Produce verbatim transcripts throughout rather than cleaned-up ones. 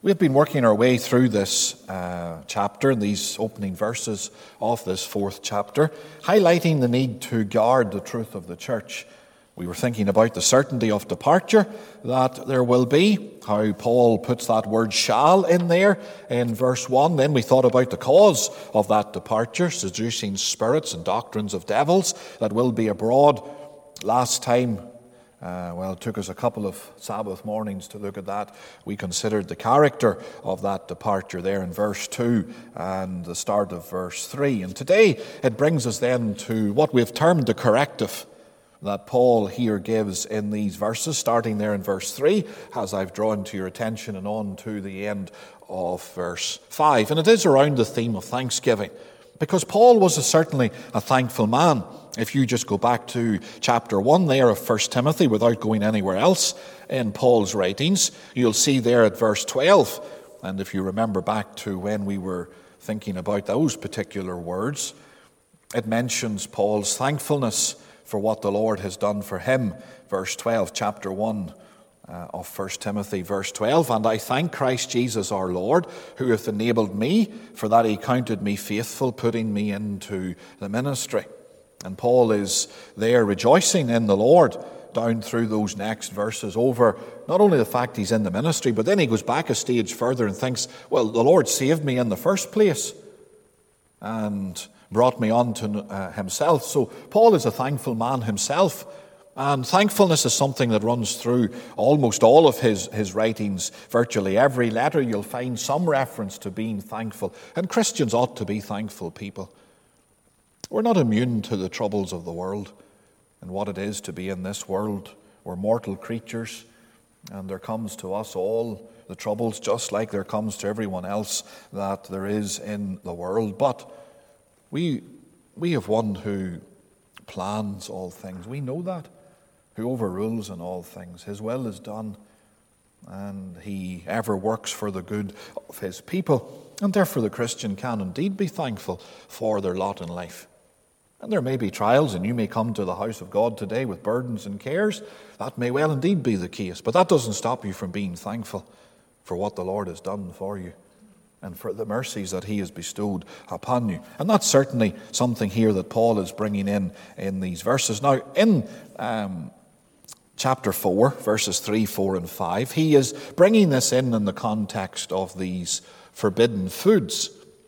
We've been working our way through this uh, chapter, these opening verses of this fourth chapter, highlighting the need to guard the truth of the church. We were thinking about the certainty of departure that there will be, how Paul puts that word shall in there in verse one. Then we thought about the cause of that departure, seducing spirits and doctrines of devils that will be abroad. Last time, Uh, well, it took us a couple of Sabbath mornings to look at that. We considered the character of that departure there in verse two and the start of verse three. And today it brings us then to what we've termed the corrective that Paul here gives in these verses, starting there in verse three, as I've drawn to your attention, and on to the end of verse five. And it is around the theme of thanksgiving, because Paul was a, certainly a thankful man. If you just go back to chapter one there of First Timothy, without going anywhere else in Paul's writings, you'll see there at verse twelve, and if you remember back to when we were thinking about those particular words, it mentions Paul's thankfulness for what the Lord has done for him. Verse twelve, chapter one uh, of First Timothy, verse twelve, "And I thank Christ Jesus our Lord, who hath enabled me, for that he counted me faithful, putting me into the ministry." And Paul is there rejoicing in the Lord down through those next verses over not only the fact he's in the ministry, but then he goes back a stage further and thinks, well, the Lord saved me in the first place and brought me on to uh, himself. So Paul is a thankful man himself. And thankfulness is something that runs through almost all of his, his writings. Virtually every letter you'll find some reference to being thankful. And Christians ought to be thankful people. We're not immune to the troubles of the world and what it is to be in this world. We're mortal creatures, and there comes to us all the troubles just like there comes to everyone else that there is in the world. But we, we have one who plans all things. We know that, who overrules in all things. His will is done, and he ever works for the good of his people. And therefore the Christian can indeed be thankful for their lot in life. And there may be trials, and you may come to the house of God today with burdens and cares. That may well indeed be the case. But that doesn't stop you from being thankful for what the Lord has done for you and for the mercies that he has bestowed upon you. And that's certainly something here that Paul is bringing in in these verses. Now, in um, chapter four, verses three, four, and five, he is bringing this in in the context of these forbidden foods.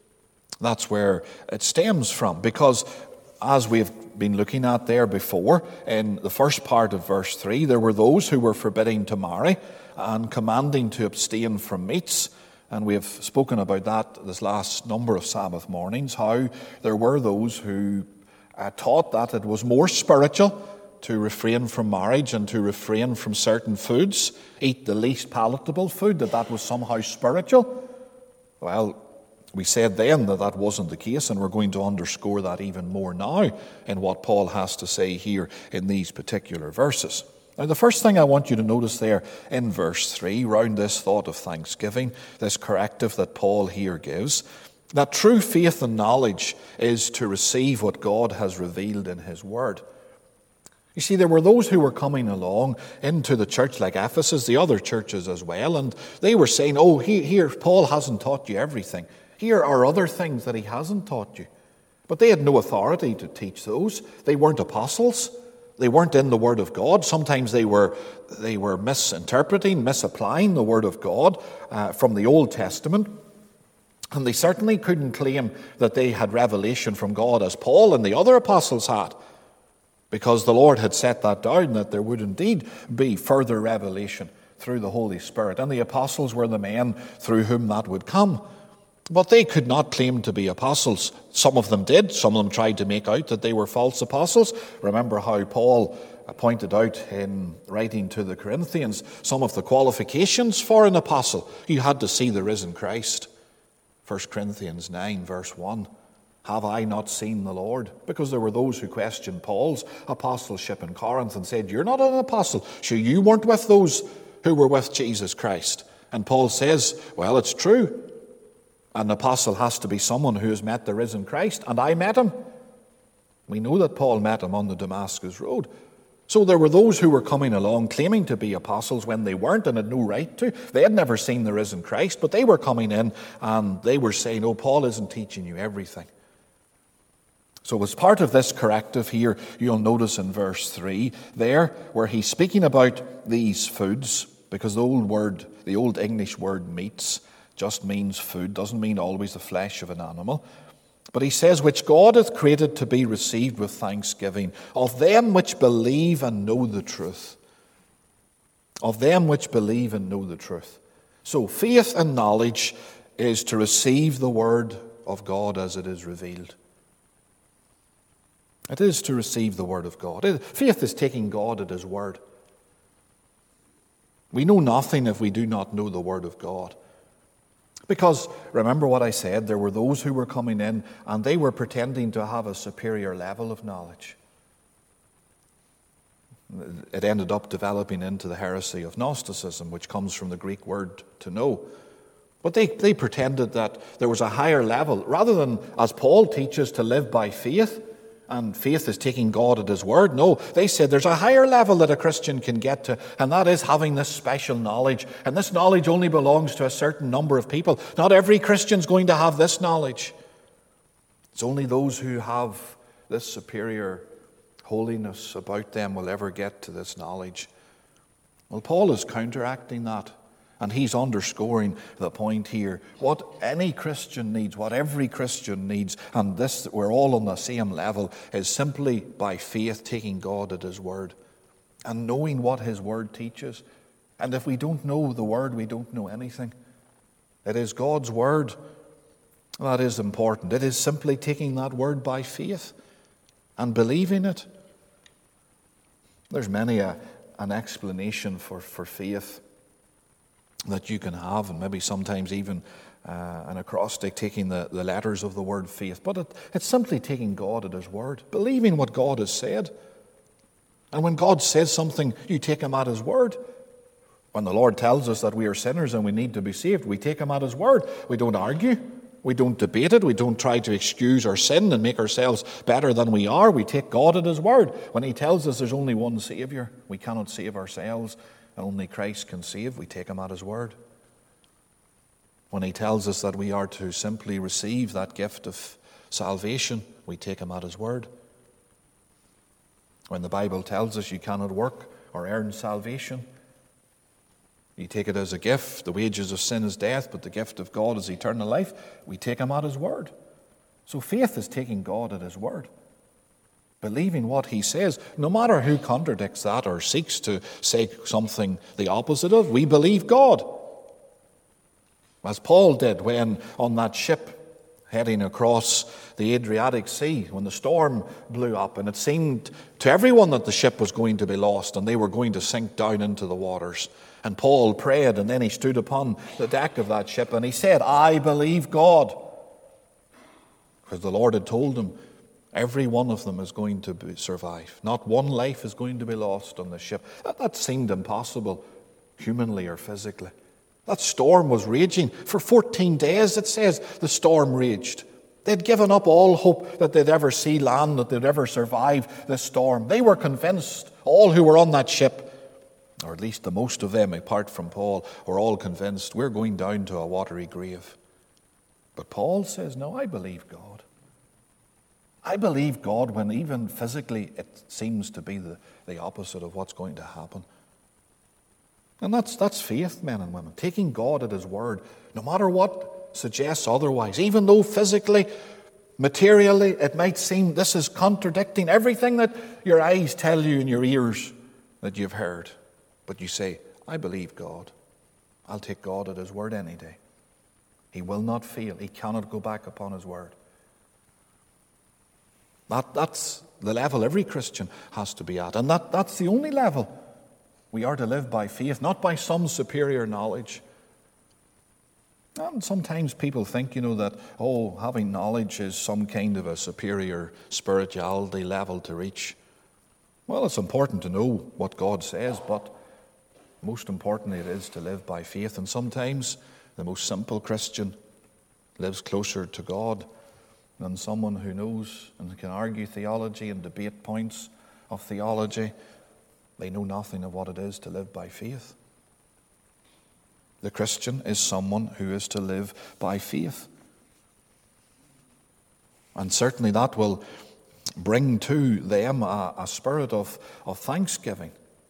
That's where it stems from, because as we've been looking at there before, in the first part of verse three, there were those who were forbidding to marry and commanding to abstain from meats. And we have spoken about that this last number of Sabbath mornings, how there were those who uh, taught that it was more spiritual to refrain from marriage and to refrain from certain foods, eat the least palatable food, that that was somehow spiritual. Well, we said then that that wasn't the case, and we're going to underscore that even more now in what Paul has to say here in these particular verses. Now, the first thing I want you to notice there in verse three, round this thought of thanksgiving, this corrective that Paul here gives, that true faith and knowledge is to receive what God has revealed in his word. You see, there were those who were coming along into the church like Ephesus, the other churches as well, and they were saying, oh, here, here Paul hasn't taught you everything. Here are other things that he hasn't taught you. But they had no authority to teach those. They weren't apostles. They weren't in the Word of God. Sometimes they were they were misinterpreting, misapplying the Word of God uh, from the Old Testament. And they certainly couldn't claim that they had revelation from God as Paul and the other apostles had, because the Lord had set that down, that there would indeed be further revelation through the Holy Spirit. And the apostles were the men through whom that would come. But they could not claim to be apostles. Some of them did. Some of them tried to make out that they were false apostles. Remember how Paul pointed out in writing to the Corinthians some of the qualifications for an apostle. You had to see the risen Christ. First Corinthians nine, verse one. Have I not seen the Lord? Because there were those who questioned Paul's apostleship in Corinth and said, you're not an apostle. Sure, you weren't with those who were with Jesus Christ. And Paul says, well, it's true. An apostle has to be someone who has met the risen Christ, and I met him. We know that Paul met him on the Damascus road. So there were those who were coming along claiming to be apostles when they weren't and had no right to. They had never seen the risen Christ, but they were coming in and they were saying, oh, Paul isn't teaching you everything. So as part of this corrective here, you'll notice in verse three there, where he's speaking about these foods, because the old word, the old English word meats, just means food, doesn't mean always the flesh of an animal. But he says, which God hath created to be received with thanksgiving, of them which believe and know the truth. Of them which believe and know the truth. So faith and knowledge is to receive the word of God as it is revealed. It is to receive the word of God. Faith is taking God at his word. We know nothing if we do not know the word of God. Because, remember what I said, there were those who were coming in and they were pretending to have a superior level of knowledge. It ended up developing into the heresy of Gnosticism, which comes from the Greek word to know. But they, they pretended that there was a higher level, rather than, as Paul teaches, to live by faith, and faith is taking God at his word. No, they said there's a higher level that a Christian can get to, and that is having this special knowledge. And this knowledge only belongs to a certain number of people. Not every Christian's going to have this knowledge. It's only those who have this superior holiness about them will ever get to this knowledge. Well, Paul is counteracting that. And he's underscoring the point here. What any Christian needs, what every Christian needs, and this, we're all on the same level, is simply by faith taking God at his word and knowing what his word teaches. And if we don't know the word, we don't know anything. It is God's word that is important. It is simply taking that word by faith and believing it. There's many a, an explanation for, for faith that you can have, and maybe sometimes even uh, an acrostic taking the, the letters of the word faith. But it, it's simply taking God at his word, believing what God has said. And when God says something, you take him at his word. When the Lord tells us that we are sinners and we need to be saved, we take him at his word. We don't argue. We don't debate it. We don't try to excuse our sin and make ourselves better than we are. We take God at his word. When he tells us there's only one Savior, we cannot save ourselves, and only Christ can save, we take him at his word. When he tells us that we are to simply receive that gift of salvation, we take him at his word. When the Bible tells us you cannot work or earn salvation, you take it as a gift. The wages of sin is death, but the gift of God is eternal life. We take him at his word. So faith is taking God at his word, believing what he says, no matter who contradicts that or seeks to say something the opposite of. We believe God. As Paul did when on that ship heading across the Adriatic Sea, when the storm blew up and it seemed to everyone that the ship was going to be lost and they were going to sink down into the waters. And Paul prayed, and then he stood upon the deck of that ship and he said, I believe God. Because the Lord had told him, every one of them is going to be, survive. Not one life is going to be lost on the ship. That, that seemed impossible, humanly or physically. That storm was raging. For fourteen days, it says, the storm raged. They'd given up all hope that they'd ever see land, that they'd ever survive this storm. They were convinced, all who were on that ship, or at least the most of them, apart from Paul, were all convinced, we're going down to a watery grave. But Paul says, no, I believe God. I believe God when even physically it seems to be the, the opposite of what's going to happen. And that's, that's faith, men and women, taking God at his word, no matter what suggests otherwise, even though physically, materially, it might seem this is contradicting everything that your eyes tell you and your ears that you've heard. But you say, I believe God. I'll take God at his word any day. He will not fail. He cannot go back upon his word. That, that's the level every Christian has to be at. And that, that's the only level. We are to live by faith, not by some superior knowledge. And sometimes people think, you know, that, oh, having knowledge is some kind of a superior spirituality level to reach. Well, it's important to know what God says, but most importantly, it is to live by faith. And sometimes the most simple Christian lives closer to God than someone who knows and can argue theology and debate points of theology They know nothing of what it is to live by faith. The Christian is someone who is to live by faith. And certainly that will bring to them a, a spirit of, of thanksgiving.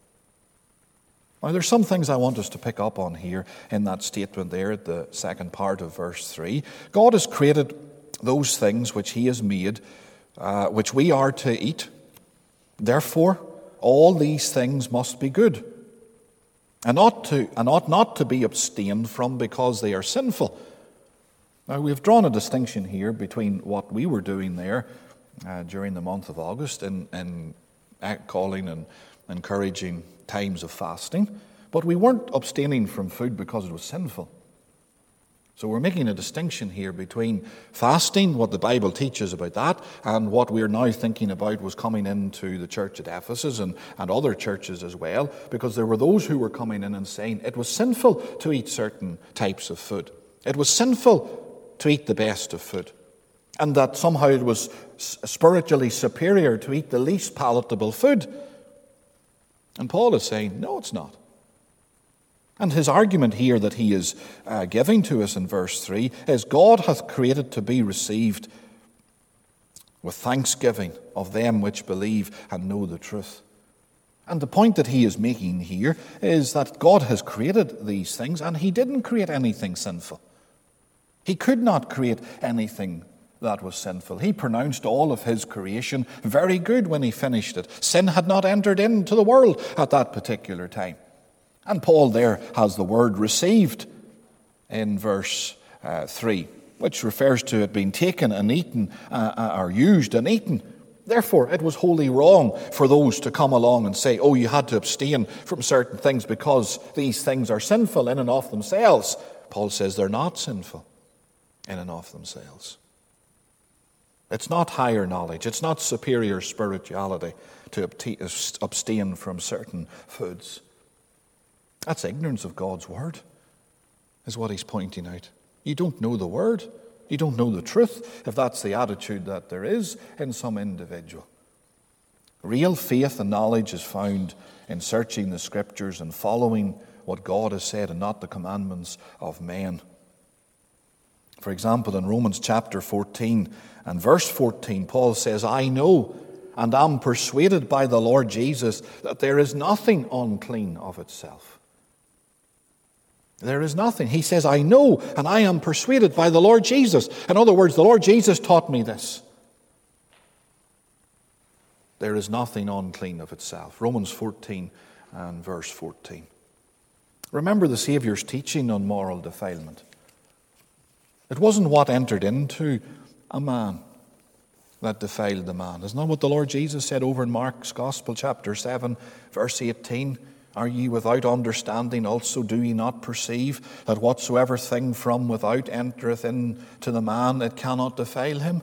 Now, there's some things I want us to pick up on here in that statement there at the second part of verse three. God has created those things which he has made, uh, which we are to eat. Therefore, all these things must be good, and ought to and ought not to be abstained from because they are sinful. Now, we've drawn a distinction here between what we were doing there uh, during the month of August in, in calling and encouraging times of fasting, but we weren't abstaining from food because it was sinful. So we're making a distinction here between fasting, what the Bible teaches about that, and what we're now thinking about was coming into the church at Ephesus and, and other churches as well, because there were those who were coming in and saying it was sinful to eat certain types of food. It was sinful to eat the best of food, and that somehow it was spiritually superior to eat the least palatable food. And Paul is saying, no, it's not. And his argument here that he is uh, giving to us in verse three is God hath created to be received with thanksgiving of them which believe and know the truth. And the point that he is making here is that God has created these things, and he didn't create anything sinful. He could not create anything that was sinful. He pronounced all of his creation very good when he finished it. Sin had not entered into the world at that particular time. And Paul there has the word received in verse uh, three, which refers to it being taken and eaten, uh, or used and eaten. Therefore, it was wholly wrong for those to come along and say, oh, you had to abstain from certain things because these things are sinful in and of themselves. Paul says they're not sinful in and of themselves. It's not higher knowledge. It's not superior spirituality to abstain from certain foods. That's ignorance of God's word, is what he's pointing out. You don't know the word. You don't know the truth, if that's the attitude that there is in some individual. Real faith and knowledge is found in searching the scriptures and following what God has said and not the commandments of men. For example, in Romans chapter fourteen and verse fourteen, Paul says, I know and am persuaded by the Lord Jesus that there is nothing unclean of itself. There is nothing. He says, I know and I am persuaded by the Lord Jesus. In other words, the Lord Jesus taught me this. There is nothing unclean of itself. Romans fourteen and verse fourteen. Remember the Saviour's teaching on moral defilement. It wasn't what entered into a man that defiled the man. Isn't that what the Lord Jesus said over in Mark's Gospel, chapter seven, verse eighteen? Are ye without understanding also? Do ye not perceive that whatsoever thing from without entereth into the man, it cannot defile him?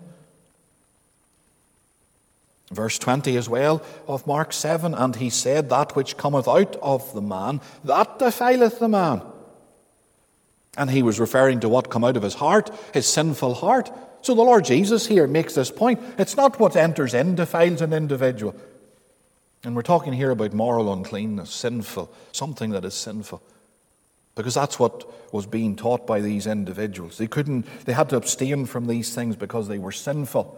Verse twenty as well of Mark seven, and he said, that which cometh out of the man, that defileth the man. And he was referring to what come out of his heart, his sinful heart. So the Lord Jesus here makes this point. It's not what enters in defiles an individual. And we're talking here about moral uncleanness, sinful, something that is sinful. Because that's what was being taught by these individuals. They couldn't, they had to abstain from these things because they were sinful.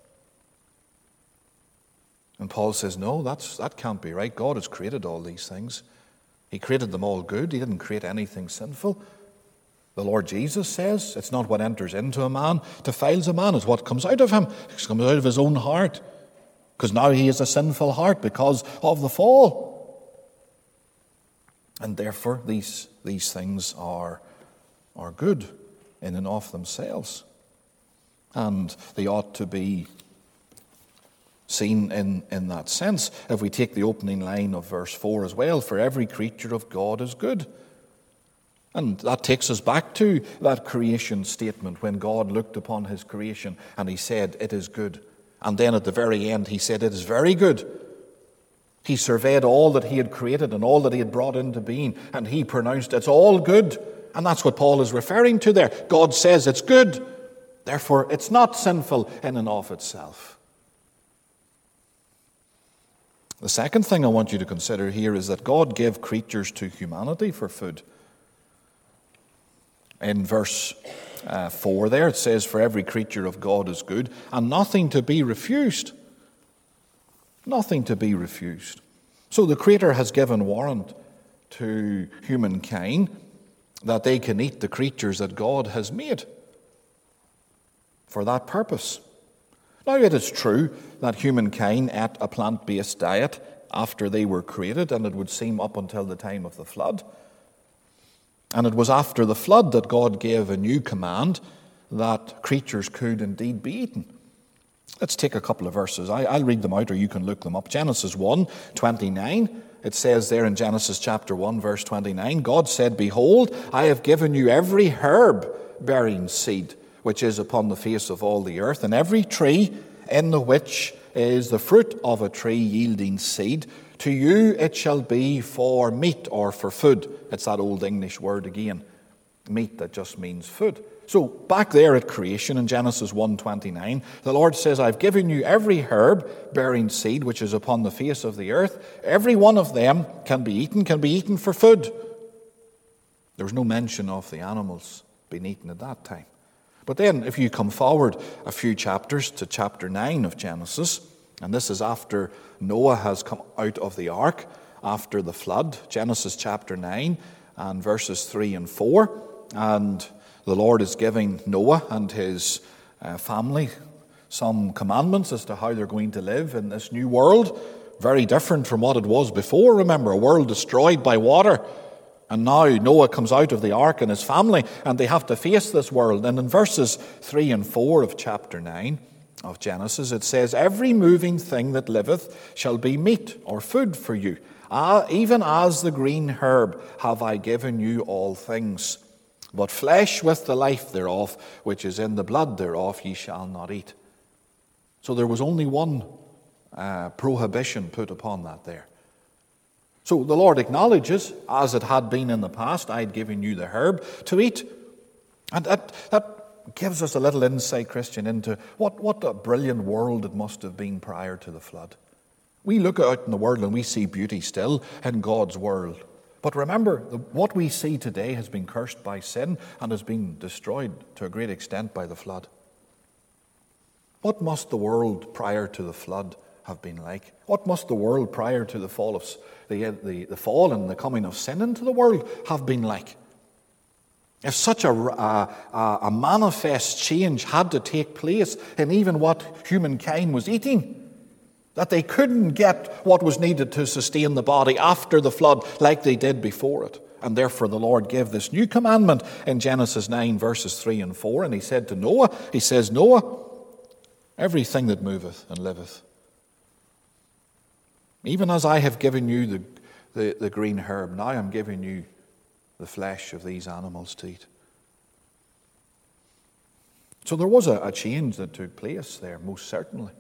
And Paul says, no, that's, that can't be right. God has created all these things. He created them all good. He didn't create anything sinful. The Lord Jesus says it's not what enters into a man defiles a man, it's what comes out of him. It comes out of his own heart. Because now he has a sinful heart because of the fall. And therefore these, these things are, are good in and of themselves. And they ought to be seen in, in that sense. If we take the opening line of verse four as well, for every creature of God is good. And that takes us back to that creation statement when God looked upon his creation and he said, it is good. And then at the very end he said, it is very good. He surveyed all that he had created and all that he had brought into being, and he pronounced it's all good. And that's what Paul is referring to there. God says it's good. Therefore, it's not sinful in and of itself. The second thing I want you to consider here is that God gave creatures to humanity for food. In verse uh, four there, it says, "For every creature of God is good, and nothing to be refused." Nothing to be refused. So the Creator has given warrant to humankind that they can eat the creatures that God has made for that purpose. Now, it is true that humankind ate a plant-based diet after they were created, and it would seem up until the time of the flood. And it was after the flood that God gave a new command that creatures could indeed be eaten. Let's take a couple of verses. I, I'll read them out, or you can look them up. Genesis one twenty-nine. It says there in Genesis chapter one, verse twenty-nine, "God said, Behold, I have given you every herb bearing seed, which is upon the face of all the earth, and every tree in the which is the fruit of a tree yielding seed. To you it shall be for meat," or for food. It's that old English word again, meat, that just means food. So back there at creation in Genesis one twenty-nine, the Lord says, "I've given you every herb bearing seed which is upon the face of the earth. Every one of them can be eaten, can be eaten for food." There's no mention of the animals being eaten at that time. But then if you come forward a few chapters to chapter nine of Genesis, and this is after Noah has come out of the ark, after the flood, Genesis chapter nine and verses three and four, and the Lord is giving Noah and his uh, family some commandments as to how they're going to live in this new world, very different from what it was before. Remember, a world destroyed by water. And now Noah comes out of the ark and his family, and they have to face this world. And in verses three and four of chapter nine of Genesis, it says, "Every moving thing that liveth shall be meat," or food, "for you. Ah, even as the green herb have I given you all things. But flesh with the life thereof, which is in the blood thereof, ye shall not eat." So there was only one uh, prohibition put upon that there. So the Lord acknowledges, as it had been in the past, "I had given you the herb to eat." And that, that gives us a little insight, Christian, into what, what a brilliant world it must have been prior to the flood. We look out in the world and we see beauty still in God's world. But remember, what we see today has been cursed by sin and has been destroyed to a great extent by the flood. What must the world prior to the flood have been like? What must the world prior to the fall of the, the, the fall and the coming of sin into the world have been like? If such a, a, a manifest change had to take place in even what humankind was eating, that they couldn't get what was needed to sustain the body after the flood like they did before it. And therefore the Lord gave this new commandment in Genesis nine, verses three and four. And he said to Noah, he says, "Noah, everything that moveth and liveth, even as I have given you the, the, the green herb, now I'm giving you the flesh of these animals to eat." So there was a, a change that took place there, most certainly.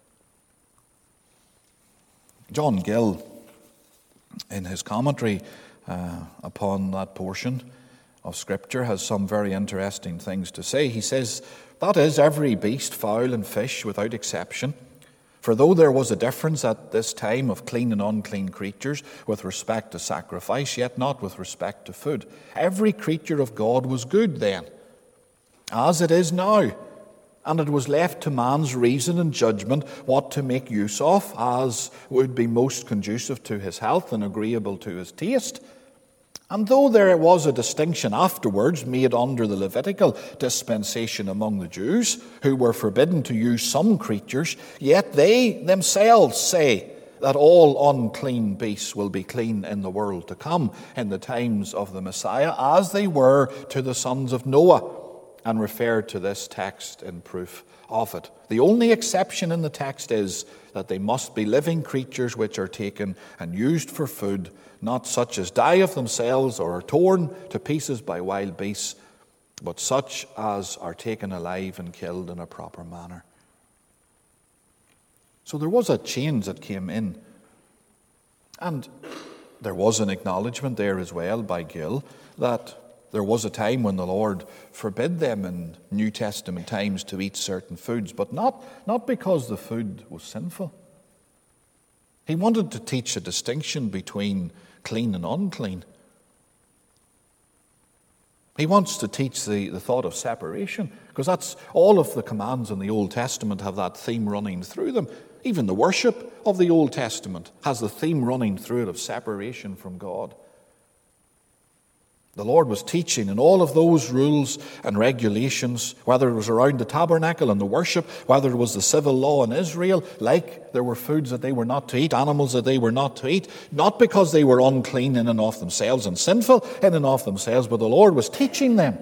John Gill, in his commentary uh, upon that portion of Scripture, has some very interesting things to say. He says, "That is, every beast, fowl, and fish, without exception. For though there was a difference at this time of clean and unclean creatures with respect to sacrifice, yet not with respect to food. Every creature of God was good then, as it is now. And it was left to man's reason and judgment what to make use of, as would be most conducive to his health and agreeable to his taste. And though there was a distinction afterwards made under the Levitical dispensation among the Jews, who were forbidden to use some creatures, yet they themselves say that all unclean beasts will be clean in the world to come, in the times of the Messiah, as they were to the sons of Noah, and referred to this text in proof of it. The only exception in the text is that they must be living creatures which are taken and used for food, not such as die of themselves or are torn to pieces by wild beasts, but such as are taken alive and killed in a proper manner." So there was a change that came in. And there was an acknowledgement there as well by Gill that there was a time when the Lord forbid them in New Testament times to eat certain foods, but not, not because the food was sinful. He wanted to teach a distinction between clean and unclean. He wants to teach the, the thought of separation, because that's all of the commands in the Old Testament have that theme running through them. Even the worship of the Old Testament has the theme running through it of separation from God. The Lord was teaching in all of those rules and regulations, whether it was around the tabernacle and the worship, whether it was the civil law in Israel, like there were foods that they were not to eat, animals that they were not to eat, not because they were unclean in and of themselves and sinful in and of themselves, but the Lord was teaching them.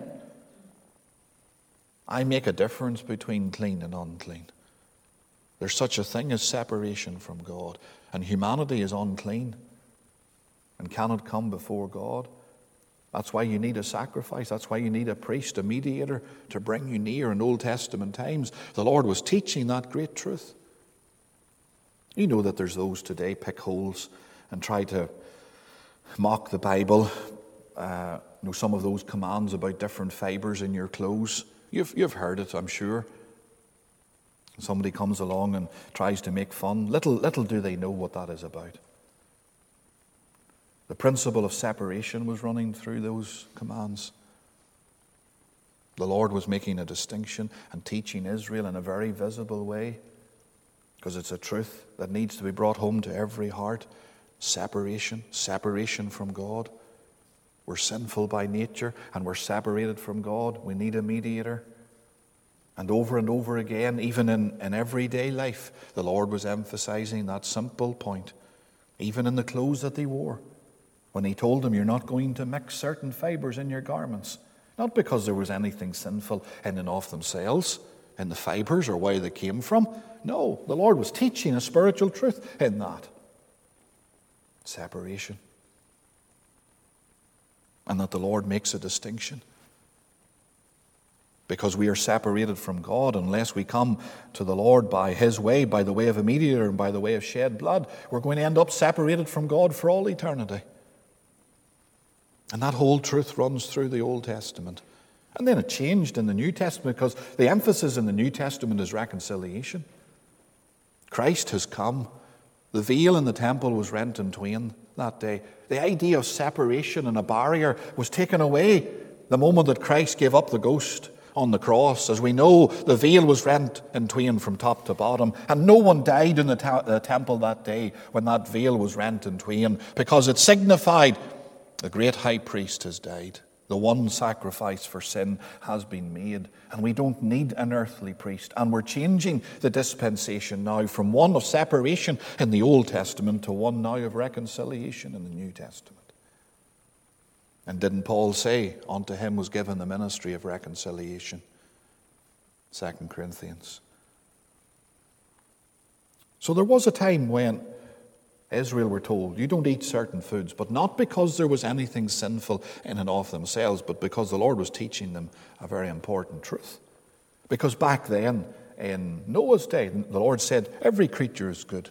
I make a difference between clean and unclean. There's such a thing as separation from God, and humanity is unclean and cannot come before God. That's why you need a sacrifice. That's why you need a priest, a mediator, to bring you near in Old Testament times. The Lord was teaching that great truth. You know that there's those today pick holes and try to mock the Bible. Uh, you know, some of those commands about different fibers in your clothes. You've, you've heard it, I'm sure. Somebody comes along and tries to make fun. Little, little do they know what that is about. The principle of separation was running through those commands. The Lord was making a distinction and teaching Israel in a very visible way, because it's a truth that needs to be brought home to every heart. Separation, separation from God. We're sinful by nature and we're separated from God. We need a mediator. And over and over again, even in, in everyday life, the Lord was emphasizing that simple point, even in the clothes that they wore. When he told them, you're not going to mix certain fibers in your garments. Not because there was anything sinful in and of themselves, in the fibers or where they came from. No, the Lord was teaching a spiritual truth in that. Separation. And that the Lord makes a distinction. Because we are separated from God unless we come to the Lord by his way, by the way of a mediator and by the way of shed blood. We're going to end up separated from God for all eternity. And that whole truth runs through the Old Testament. And then it changed in the New Testament, because the emphasis in the New Testament is reconciliation. Christ has come. The veil in the temple was rent in twain that day. The idea of separation and a barrier was taken away the moment that Christ gave up the ghost on the cross. As we know, the veil was rent in twain from top to bottom, and no one died in the, ta- the temple that day when that veil was rent in twain, because it signified the great high priest has died. The one sacrifice for sin has been made, and we don't need an earthly priest. And we're changing the dispensation now from one of separation in the Old Testament to one now of reconciliation in the New Testament. And didn't Paul say, unto him was given the ministry of reconciliation? Second Corinthians. So there was a time when Israel were told, you don't eat certain foods, but not because there was anything sinful in and of themselves, but because the Lord was teaching them a very important truth. Because back then, in Noah's day, the Lord said, every creature is good.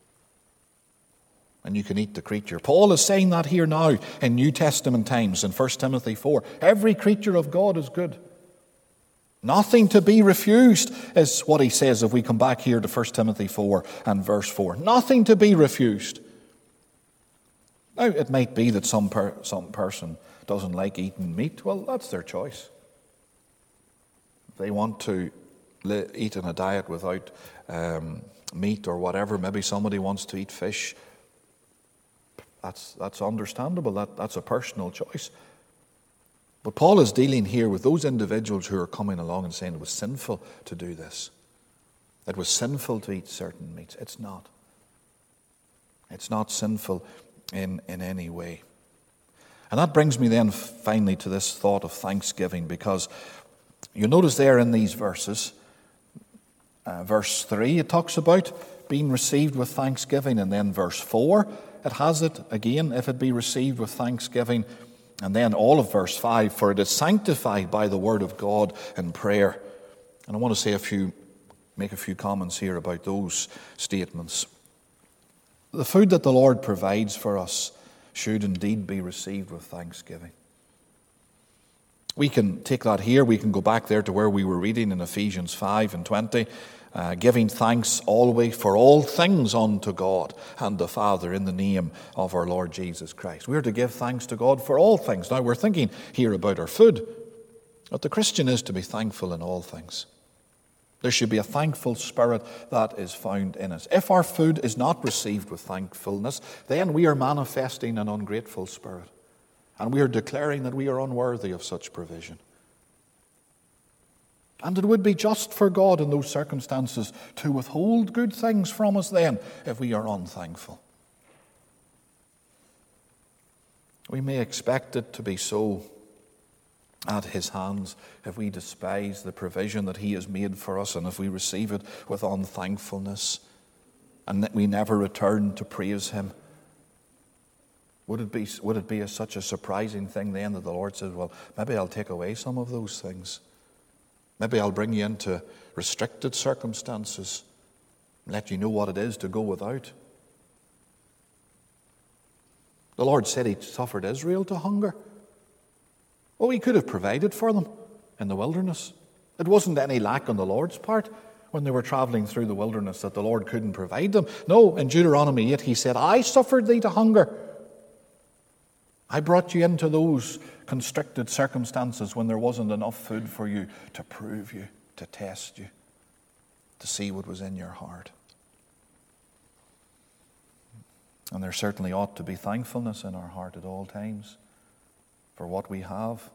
And you can eat the creature. Paul is saying that here now in New Testament times in First Timothy four. Every creature of God is good. Nothing to be refused is what he says if we come back here to First Timothy four and verse four. Nothing to be refused. Now, it might be that some per, some person doesn't like eating meat. Well, that's their choice. If they want to li- eat in a diet without um, meat or whatever, maybe somebody wants to eat fish. That's, that's understandable. That, that's a personal choice. But Paul is dealing here with those individuals who are coming along and saying it was sinful to do this. It was sinful to eat certain meats. It's not. It's not sinful in, in any way. And that brings me then finally to this thought of thanksgiving, because you notice there in these verses, uh, verse three, it talks about being received with thanksgiving, and then verse four, it has it again, if it be received with thanksgiving. And then all of verse five, for it is sanctified by the word of God and prayer. And I want to say a few, make a few comments here about those statements. The food that the Lord provides for us should indeed be received with thanksgiving. We can take that here. We can go back there to where we were reading in Ephesians five and twenty. Uh, giving thanks always for all things unto God and the Father in the name of our Lord Jesus Christ. We're to give thanks to God for all things. Now, we're thinking here about our food. But the Christian is to be thankful in all things. There should be a thankful spirit that is found in us. If our food is not received with thankfulness, then we are manifesting an ungrateful spirit. And we are declaring that we are unworthy of such provision. And it would be just for God in those circumstances to withhold good things from us then if we are unthankful. We may expect it to be so at his hands if we despise the provision that he has made for us and if we receive it with unthankfulness and that we never return to praise him. Would it be, would it be a, such a surprising thing then that the Lord says, well, maybe I'll take away some of those things. Maybe I'll bring you into restricted circumstances and let you know what it is to go without. The Lord said he suffered Israel to hunger. Oh, he could have provided for them in the wilderness. It wasn't any lack on the Lord's part when they were traveling through the wilderness that the Lord couldn't provide them. No, in Deuteronomy eight he said, I suffered thee to hunger. I brought you into those constricted circumstances when there wasn't enough food for you to prove you, to test you, to see what was in your heart. And there certainly ought to be thankfulness in our heart at all times for what we have.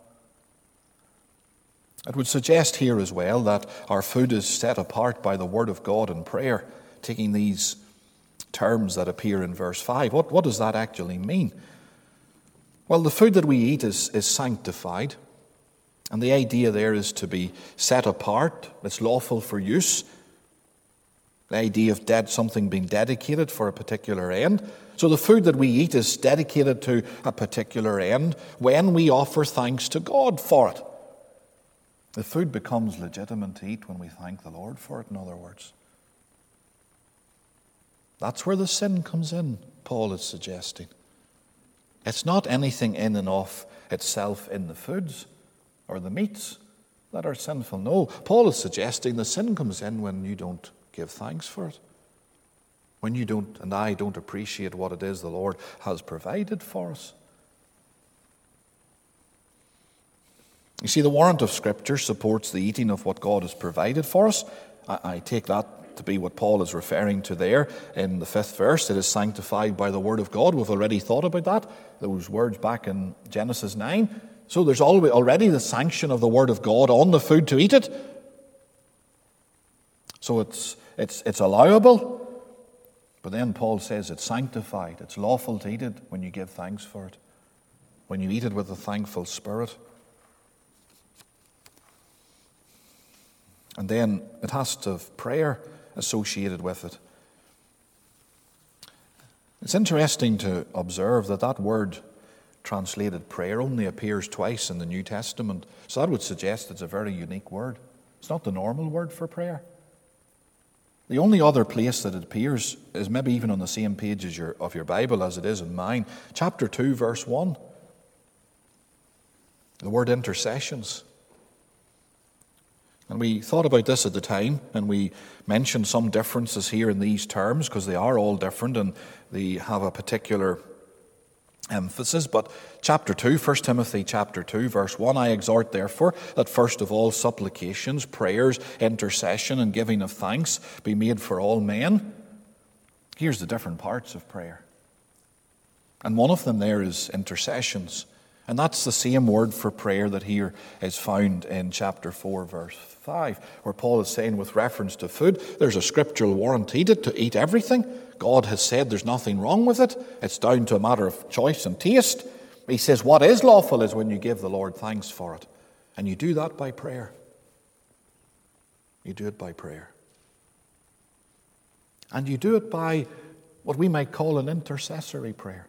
It would suggest here as well that our food is set apart by the Word of God in prayer, taking these terms that appear in verse five. What, what does that actually mean? Well, the food that we eat is, is sanctified, and the idea there is to be set apart. It's lawful for use. The idea of dead, something being dedicated for a particular end. So the food that we eat is dedicated to a particular end when we offer thanks to God for it. The food becomes legitimate to eat when we thank the Lord for it, in other words. That's where the sin comes in, Paul is suggesting. It's not anything in and of itself in the foods or the meats that are sinful. No, Paul is suggesting the sin comes in when you don't give thanks for it. When you don't, and I don't appreciate what it is the Lord has provided for us. You see, the warrant of Scripture supports the eating of what God has provided for us. I, I take that to be what Paul is referring to there in the fifth verse. It is sanctified by the word of God. We've already thought about that, those words back in Genesis nine. So there's already the sanction of the word of God on the food to eat it. So it's it's it's allowable. But then Paul says it's sanctified. It's lawful to eat it when you give thanks for it, when you eat it with a thankful spirit. And then it has to have prayer associated with it. It's interesting to observe that that word translated prayer only appears twice in the New Testament. So that would suggest it's a very unique word. It's not the normal word for prayer. The only other place that it appears is maybe even on the same page as your, of your Bible as it is in mine. Chapter two, verse one. The word intercessions. And we thought about this at the time, and we mentioned some differences here in these terms, because they are all different and they have a particular emphasis. But chapter two, First Timothy chapter two, verse one, I exhort therefore that first of all supplications, prayers, intercession, and giving of thanks be made for all men. Here's the different parts of prayer. And one of them there is intercessions. And that's the same word for prayer that here is found in chapter four, verse five, where Paul is saying with reference to food, there's a scriptural warrant to eat it, to eat everything. God has said there's nothing wrong with it. It's down to a matter of choice and taste. He says what is lawful is when you give the Lord thanks for it. And you do that by prayer. You do it by prayer. And you do it by what we might call an intercessory prayer.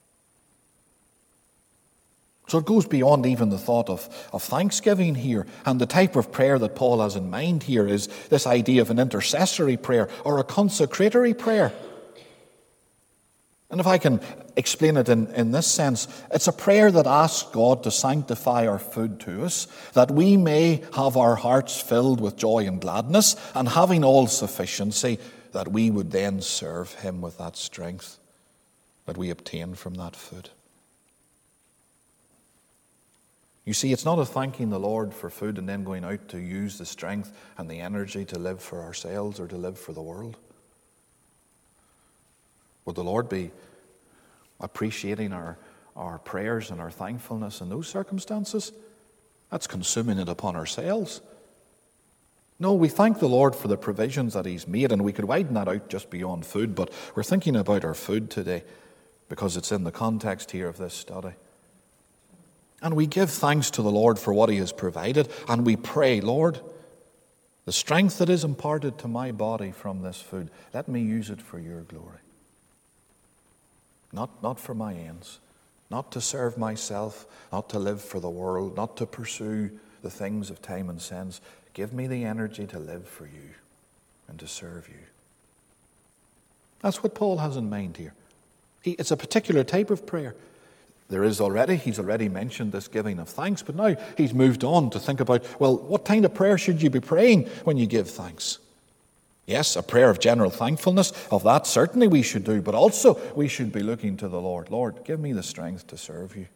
So it goes beyond even the thought of, of thanksgiving here. And the type of prayer that Paul has in mind here is this idea of an intercessory prayer or a consecratory prayer. And if I can explain it in, in this sense, it's a prayer that asks God to sanctify our food to us, that we may have our hearts filled with joy and gladness, and having all sufficiency, that we would then serve him with that strength that we obtain from that food. You see, it's not a thanking the Lord for food and then going out to use the strength and the energy to live for ourselves or to live for the world. Would the Lord be appreciating our, our prayers and our thankfulness in those circumstances? That's consuming it upon ourselves. No, we thank the Lord for the provisions that he's made, and we could widen that out just beyond food, but we're thinking about our food today because it's in the context here of this study. And we give thanks to the Lord for what he has provided, and we pray, Lord, the strength that is imparted to my body from this food, let me use it for your glory. Not, not for my ends, not to serve myself, not to live for the world, not to pursue the things of time and sense. Give me the energy to live for you and to serve you. That's what Paul has in mind here. He, it's a particular type of prayer. There is already, he's already mentioned this giving of thanks, but now he's moved on to think about, well, what kind of prayer should you be praying when you give thanks? Yes, a prayer of general thankfulness, of that certainly we should do, but also we should be looking to the Lord. Lord, give me the strength to serve you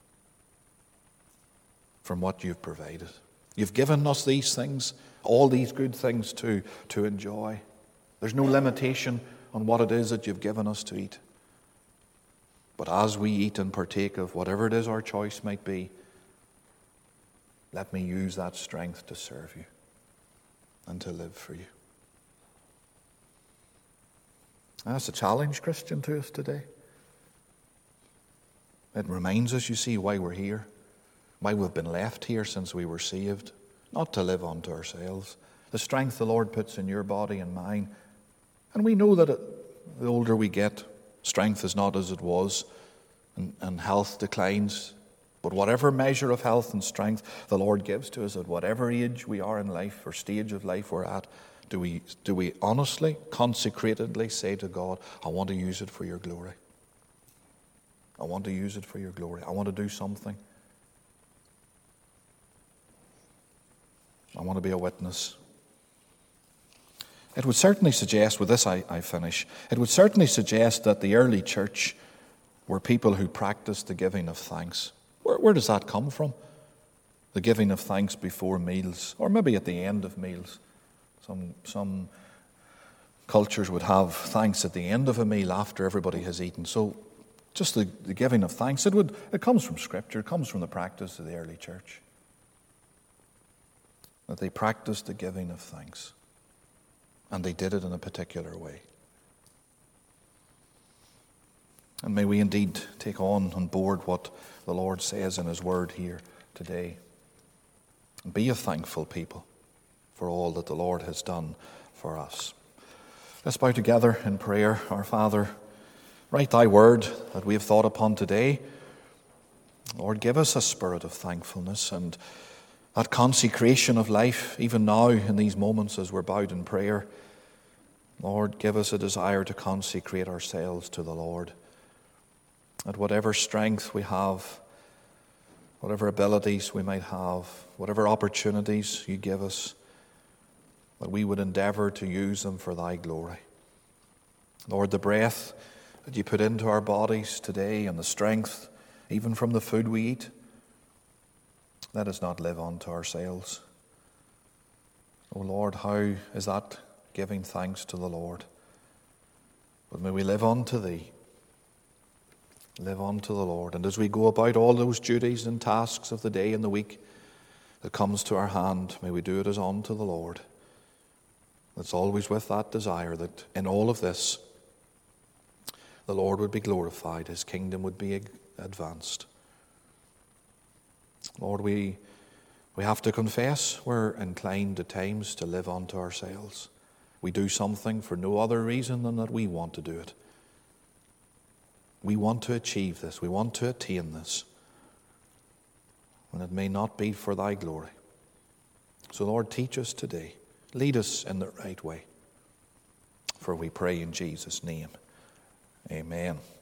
from what you've provided. You've given us these things, all these good things to, to enjoy. There's no limitation on what it is that you've given us to eat. But as we eat and partake of whatever it is our choice might be, let me use that strength to serve you and to live for you. And that's a challenge, Christian, to us today. It reminds us, you see, why we're here, why we've been left here since we were saved, not to live unto ourselves. The strength the Lord puts in your body and mine. And we know that it, the older we get, strength is not as it was, and, and health declines. But whatever measure of health and strength the Lord gives to us at whatever age we are in life or stage of life we're at, do we, do we honestly, consecratedly say to God, I want to use it for your glory. I want to use it for your glory. I want to do something. I want to be a witness. It would certainly suggest, with this I, I finish, it would certainly suggest that the early church were people who practiced the giving of thanks. Where, where does that come from? The giving of thanks before meals, or maybe at the end of meals. Some, some cultures would have thanks at the end of a meal after everybody has eaten. So just the, the giving of thanks, it would it comes from Scripture, it comes from the practice of the early church. That they practiced the giving of thanks. And they did it in a particular way. And may we indeed take on on board what the Lord says in his word here today. And be a thankful people for all that the Lord has done for us. Let's bow together in prayer. Our Father, write thy word that we have thought upon today. Lord, give us a spirit of thankfulness and that consecration of life, even now in these moments as we're bowed in prayer. Lord, give us a desire to consecrate ourselves to the Lord. That whatever strength we have, whatever abilities we might have, whatever opportunities you give us, that we would endeavor to use them for thy glory. Lord, the breath that you put into our bodies today and the strength, even from the food we eat, let us not live unto ourselves. Oh Lord, how is that giving thanks to the Lord? But may we live unto thee. Live unto the Lord. And as we go about all those duties and tasks of the day and the week that comes to our hand, may we do it as unto the Lord. It's always with that desire that in all of this, the Lord would be glorified, his kingdom would be advanced. Lord, we, we have to confess we're inclined at times to live unto ourselves. We do something for no other reason than that we want to do it. We want to achieve this. We want to attain this. And it may not be for thy glory. So Lord, teach us today. Lead us in the right way. For we pray in Jesus' name. Amen.